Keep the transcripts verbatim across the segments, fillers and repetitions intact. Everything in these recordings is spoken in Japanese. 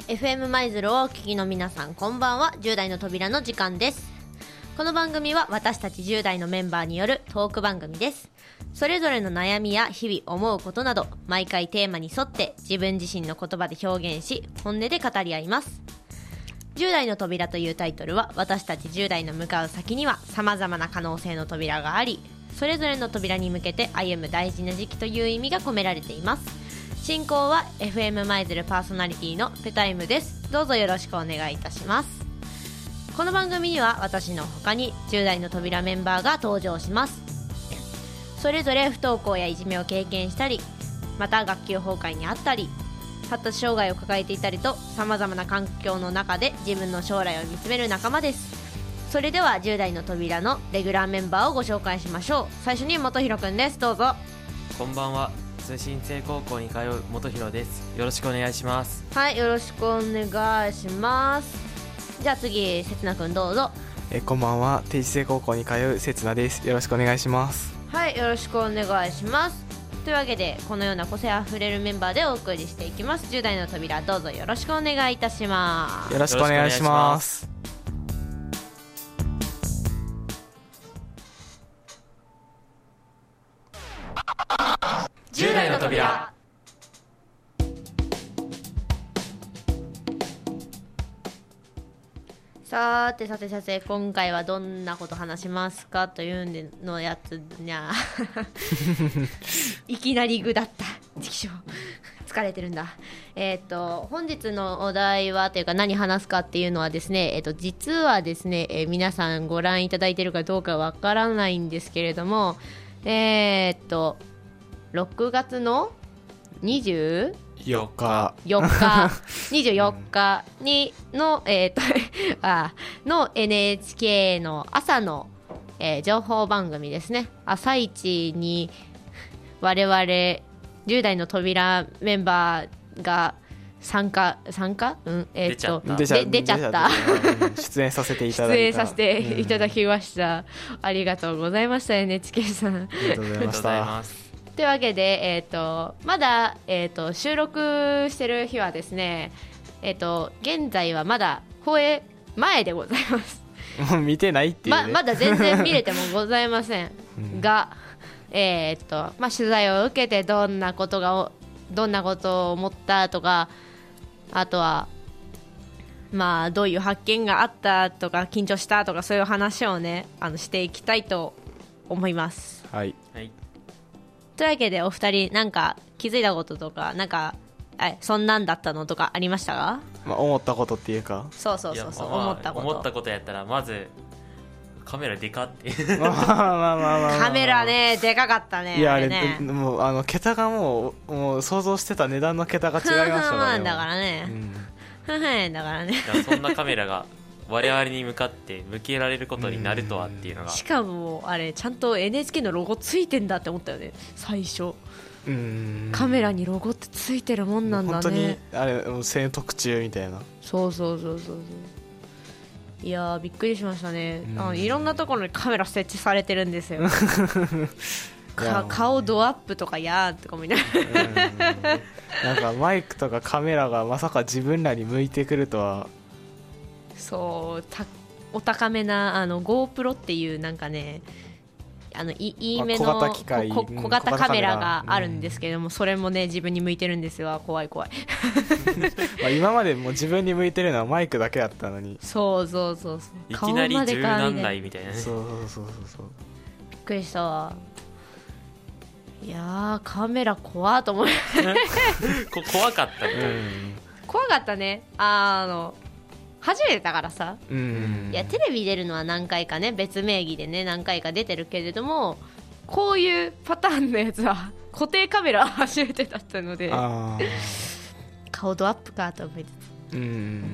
エフエム 舞鶴をお聞きの皆さん、こんばんは。じゅう代の扉の時間です。この番組は私たちじゅう代のメンバーによるトーク番組です。それぞれの悩みや日々思うことなど、毎回テーマに沿って自分自身の言葉で表現し、本音で語り合います。じゅう代の扉というタイトルは、私たちじゅう代の向かう先には様々な可能性の扉があり、それぞれの扉に向けて歩む大事な時期という意味が込められています。進行は エフエム 舞鶴パーソナリティのペタイムです。どうぞよろしくお願いいたします。この番組には私の他にじゅう代の扉メンバーが登場します。それぞれ不登校やいじめを経験したり、また学級崩壊にあったり、発達障害を抱えていたりと、様々な環境の中で自分の将来を見つめる仲間です。それではじゅう代の扉のレギュラーメンバーをご紹介しましょう。最初に元弘くんです。どうぞ。 こんばんは。通信制高校に通う元弘です。よろしくお願いします。 はい、よろしくお願いします。じゃあ次、せつなくんどうぞ。 えこんばんは。定時制高校に通うせつなです。よろしくお願いします。 はい、よろしくお願いします。というわけで、このような個性あふれるメンバーでお送りしていきます。じゅう代の扉、どうぞよろしくお願いいたします。 よろしくお願いします。 じゅう代の扉。 さーてさてさて、今回はどんなこと話しますかというんのやつにゃいきなり具だった疲れてるんだ。えっ、ー、と本日のお題はというか、何話すかっていうのはですね、えっ、ー、と実はですね、えー、皆さんご覧いただいているかどうかわからないんですけれども、えっ、ー、とろくがつのにじゅうよっかよっかにじゅうよっかにの、えー、とあの エヌエイチケー の朝の、えー、情報番組ですね。朝一に我々じゅう代の扉メンバーが参加参加、うんえー、と出ちゃったで出ちゃった出演させていただいた出演させていただきました、うん、ありがとうございました。 エヌエイチケー さんありがとうございましたというわけで、えー、とまだ、えー、と収録してる日はですね、えー、と現在はまだ放映前でございますもう見てないっていう、ね、 ま, まだ全然見れてもございませんが、えーとまあ、取材を受けてどんなことがどんなことを思ったとか、あとはまあどういう発見があったとか、緊張したとか、そういう話をね、あのしていきたいと思います。 はい、 はい、 というわけで、お二人なんか気づいたこととか、なんかえそんなんだったのとかありましたか？ まあ、思ったことっていうか、 そうそうそうそう、 まあ、 思ったこと思ったことやったら、まずカメラでかってまあまあまあまあ、まあ、 カメラね、でかかったね。 いやあれね、 もうあの桁がもう、もう想像してた値段の桁が違いましたからねだからね、うん、だからねそんなカメラが我々に向かって向けられることになるとはっていうのが、 しかもあれちゃんと エヌエイチケー のロゴついてんだって思ったよね、最初。うん、カメラにロゴってついてるもんなんだね。 本当にあれ正特注みたいな。そうそうそうそうそう。いやーびっくりしましたね。あのいろんなところにカメラ設置されてるんですよか顔ドアップとかやーとかもいない、うん、 なんかマイクとかカメラがまさか自分らに向いてくるとは。 そうたお高めなあの GoPro っていうなんかね、あのいいめの小型機械、 こ小型カメラがあるんですけれども、うん、それもね自分に向いてるんですよ。怖い怖いまあ今までも自分に向いてるのはマイクだけだったのに、 そうそうそうそう、 いきなり十何台みたいなね。 そうそうそうそう、 びっくりしたわ。いやーカメラ怖と思ってこ怖かったね、うん、 怖かったね。あの初めてだからさ、うん、いやテレビ出るのは何回かね、別名義でね何回か出てるけれども、こういうパターンのやつは固定カメラ初めてだったので、あ顔ドアップかと思って、うん、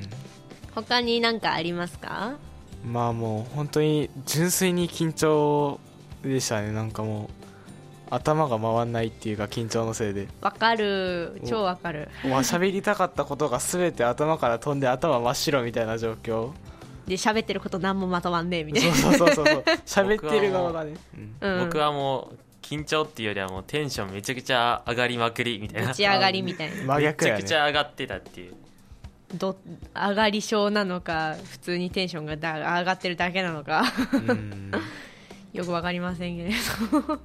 他に何かありますか？ まあもう本当に純粋に緊張でしたね。なんかもう頭が回んないっていうか、緊張のせいで。 わかる、超わかる。 喋りたかったことが全て頭から飛んで頭真っ白みたいな状況で、喋ってること何もまとまんねえみたいな。 そうそうそうそう喋ってる側がね、 うん、僕はもう緊張っていうよりはもうテンションめちゃくちゃ上がりまくりみたいな、 打ち上がりみたいな真逆やね、 めちゃくちゃ上がってたっていう。 ど上がり症なのか普通にテンションがだ上がってるだけなのかうんよくわかりませんけれど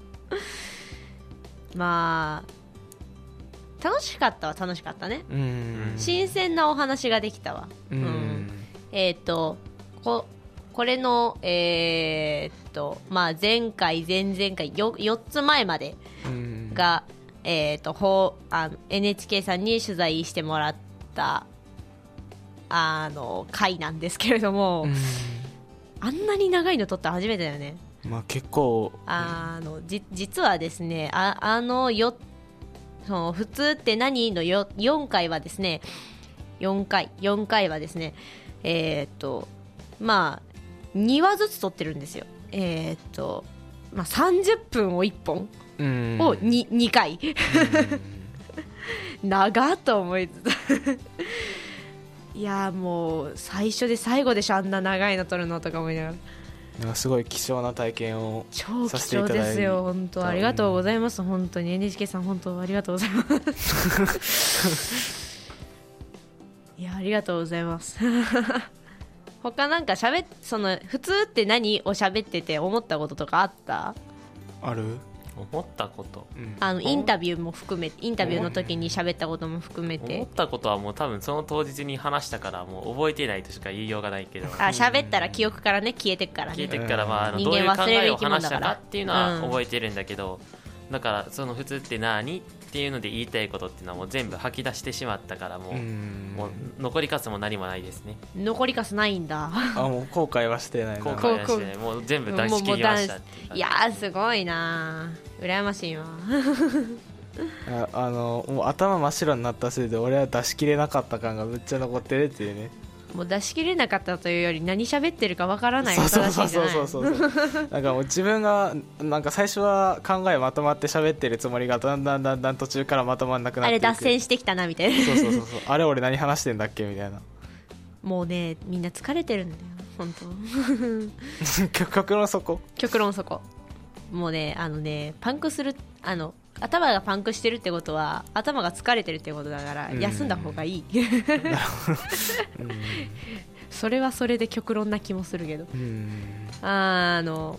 まあ楽しかったは楽しかったね。 うん新鮮なお話ができたわ。 ううんんえっ、とここれのえっ、とまあ前回前々回 よ, よっつまえまでうんが、えっ、とほうあの エヌエイチケー さんに取材してもらったあの回なんですけれども、 うんあんなに長いの撮ったの初めてだよね。 まあ結構あのじ実はですね、ああのよその普通って何のよよんかいはですね、よんかいよんかいはですね、えーっとまあにわずつ撮ってるんですよ。えーっとまあさんじゅっぷんをいっぽんうんを に, にかい長っと思いつついやもう最初で最後でしょあんな長いの撮るのとか思いながら、 なんかすごい貴重な体験を超さ貴重せていただいですよ。本当ありがとうございます。本当に エヌエイチケー さん本当ありがとうございますいやありがとうございます他なんかしゃべその普通って何を喋ってて思ったこととかあった？ ある、 思ったこと、 うんあのインタビューも含めインタビューの時に喋ったことも含め思て、 ったことはもう多分その当日に話したからもう覚えてないとしか言いようがないけど、 あ喋ったら記憶からね消えてくからね。 聞いてくから、まあ、あの人どういう考間忘れるえを生き物だから話したかっていうのは覚えてるんだけど、だからその普通って何っていうので言いたいことっていうのはもう全部吐き出してしまったからもう,、 うんもう残りかすも何もないですね。 残りかすないんだあもう後悔はしてないな。 後悔はしてない、もう全部出し切りましたっていう感じ。 いやーすごいなー羨ましいわああのもう頭真っ白になったせいで俺は出し切れなかった感がむっちゃ残ってるっていうね。 もう出し切れなかったというより何喋ってるかわからないがそう正しそいうんじゃないそうそうそうそうなんかもう自分がなんか最初は考えまとまって喋ってるつもりがだんだんだんだん途中からまとまんなくなっていく。 あれ脱線してきたなみたいなそうそうそうそうあれ俺何話してんだっけみたいなもうねみんな疲れてるんだよ本当極論そこ。 極論そこもうねあのねパンクするあの頭がパンクしてるってことは頭が疲れてるってことだからうん休んだ方がいいうんそれはそれで極論な気もするけどうんあの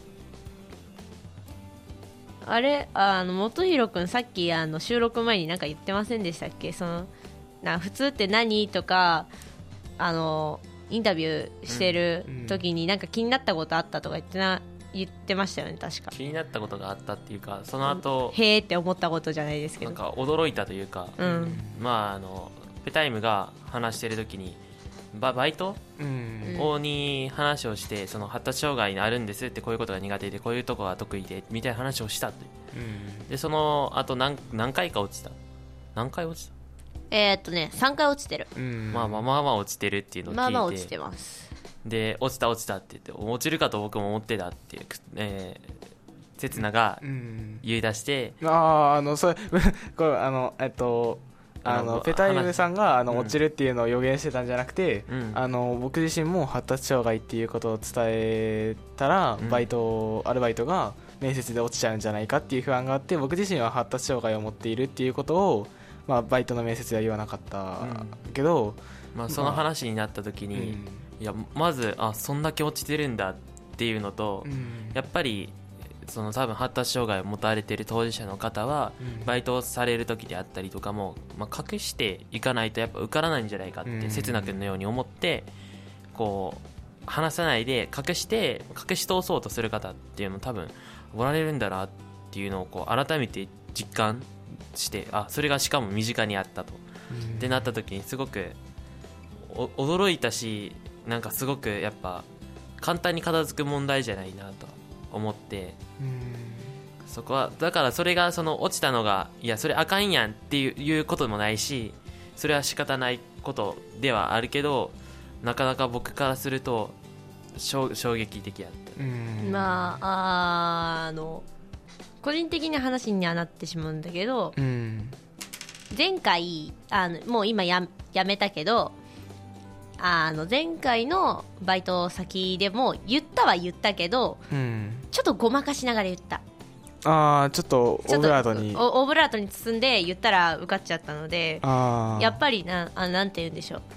あれあの元弘君さっきあの収録前に何か言ってませんでしたっけ？そのな普通って何とかあのインタビューしてる時になんか気になったことあったとか言ってな言ってましたよね確か。 気になったことがあったっていうか、その後、 へーって思ったことじゃないですけど。 なんか驚いたというか、 うんまああのペタイムが話してる時にバ, バイトうんをに話をして、その発達障害あるんですって、こういうことが苦手でこういうとこが得意でみたいな話をしたって。 うんでその後何何回か落ちた何回落ちた、 えーっとねさんかい落ちてる。 うんまあまあまあまあ落ちてるっていうのを聞いて、 まあまあ落ちてます。 で落ちた落ちたって言って、落ちるかと僕も思ってたっていう、えー、刹那がうん言い出して、 あああのそれこれあのえっとああののペタイムさんがあのうん落ちるっていうのを予言してたんじゃなくて、 うんあの僕自身も発達障害っていうことを伝えたら、 うんバイトアルバイトが面接で落ちちゃうんじゃないかっていう不安があって、僕自身は発達障害を持っているっていうことを、まあ、バイトの面接では言わなかったけど、 まあ、その話になった時に、 うんいやまずあそんだけ落ちてるんだっていうのと、 うんやっぱりその多分発達障害を持たれている当事者の方は、 うんバイトをされる時であったりとかも、まあ、隠していかないとやっぱ受からないんじゃないかって、 うん刹那君のように思ってこう話さないで隠して隠し通そうとする方っていうの多分おられるんだなっていうのをこう改めて実感して、あそれがしかも身近にあったと、 うんってなった時にすごくお驚いたし、なんかすごくやっぱ簡単に片付く問題じゃないなと思って、 うんそこはだからそれがその落ちたのがいやそれあかんやんっていういうこともないし、それは仕方ないことではあるけど、なかなか僕からすると衝衝撃的やった。 うんまああの個人的な話にはなってしまうんだけど、 うん前回あのもう今ややめたけど、あの前回のバイト先でも言ったは言ったけど、 うんちょっとごまかしながら言った。 ああちょっとオブラートにおオブラートに包んで言ったら受かっちゃったので、 あーやっぱりなあなんて言うんでしょう、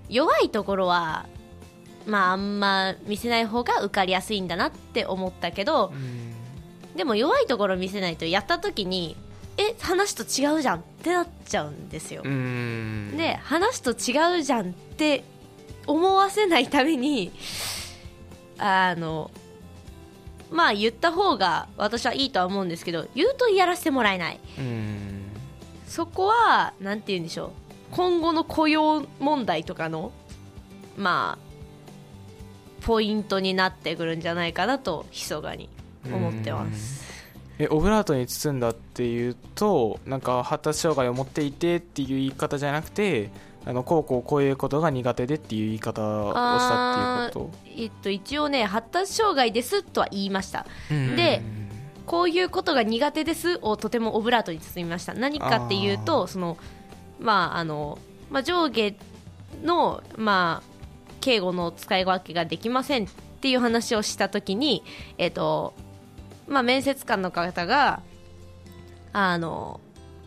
弱いところはまああんま見せない方が受かりやすいんだなって思ったけど、 うん、 でも弱いところ見せないとやった時にえ話と違うじゃんってなっちゃうんですよ。 うんで話と違うじゃんって思わせないためにあのまあ言った方が私はいいとは思うんですけど、言うとやらせてもらえない。 うんそこはなんて言うんでしょう、今後の雇用問題とかのまあポイントになってくるんじゃないかなと密かに思ってます。 えオブラートに包んだっていうと、なんか発達障害を持っていてっていう言い方じゃなくて、あのこうこうこういうことが苦手でっていう言い方をしたっていうこと？ えっと一応ね発達障害ですとは言いました。 うんでこういうことが苦手ですをとてもオブラートに包みました。何かっていうとそのまああのまあ上下のまあ敬語の使い分けができませんっていう話をしたときに、えっとまあ、面接官の方があの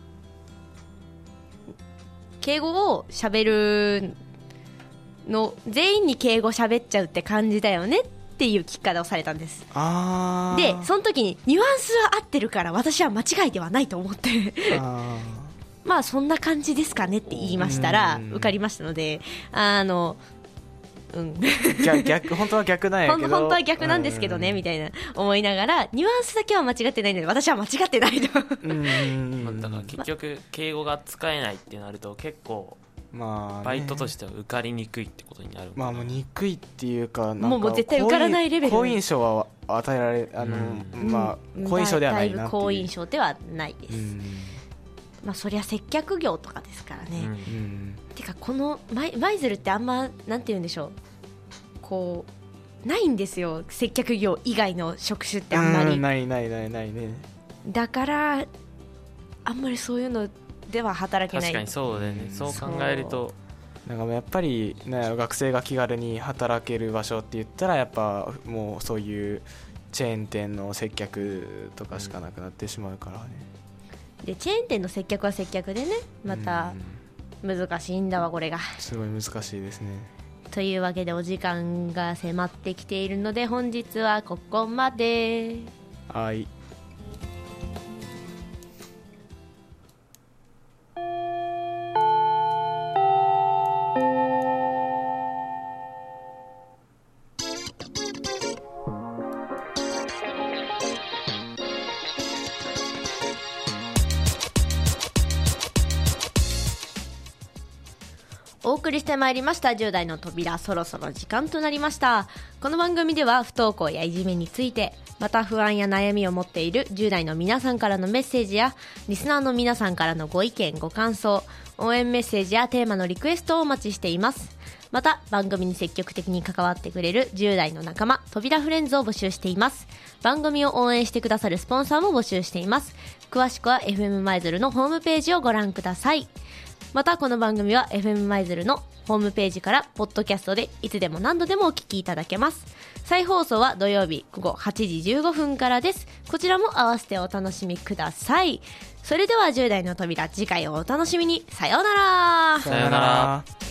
敬語を喋るの全員に敬語喋っちゃうって感じだよねっていう聞き方をされたんです。 あでその時にニュアンスは合ってるから私は間違いではないと思ってあまあそんな感じですかねって言いましたら受かりましたので、あのうん、 逆, 逆本当は逆なんやけど本当は逆なんですけどね、みたいな思いながらニュアンスだけは間違ってないので私は間違ってないとうんだから結局敬語が使えないってなると結構まあね、 バイトとしては受かりにくいってことになる。 まあもう憎いっていうか、なんかもうもう絶対受からないレベル好印象は与えられあの、 うんまあ好印象ではないなっていう。 だいぶ好印象ではないです、 うんまあそりゃ接客業とかですからね、 うんうんてかこの舞鶴ってあんまなんて言うんでしょう、こうないんですよ接客業以外の職種ってあんまり、 うんないないないないね。 だからあんまりそういうのでは働けない。 確かにそうだよね、 うんそう考えるとなんかやっぱり、ね、学生が気軽に働ける場所って言ったらやっぱもうそういうチェーン店の接客とかしかなくなってしまうからね。 でチェーン店の接客は接客でねまた難しいんだわこれが。 すごい難しいですね。 というわけでお時間が迫ってきているので本日はここまで。 はい。 お送りしてまいりましたじゅう代の扉、そろそろ時間となりました。この番組では不登校やいじめについて、また不安や悩みを持っているじゅう代の皆さんからのメッセージやリスナーの皆さんからのご意見ご感想、応援メッセージやテーマのリクエストをお待ちしています。また番組に積極的に関わってくれるじゅう代の仲間扉フレンズを募集しています。番組を応援してくださるスポンサーも募集しています。詳しくは エフエム 舞鶴のホームページをご覧ください。またこの番組は エフエム 舞鶴のホームページからポッドキャストでいつでも何度でもお聞きいただけます。再放送は土曜日午後はちじじゅうごふんからです。こちらも合わせてお楽しみください。それではじゅう代の扉、次回をお楽しみに。さようなら。 さようなら。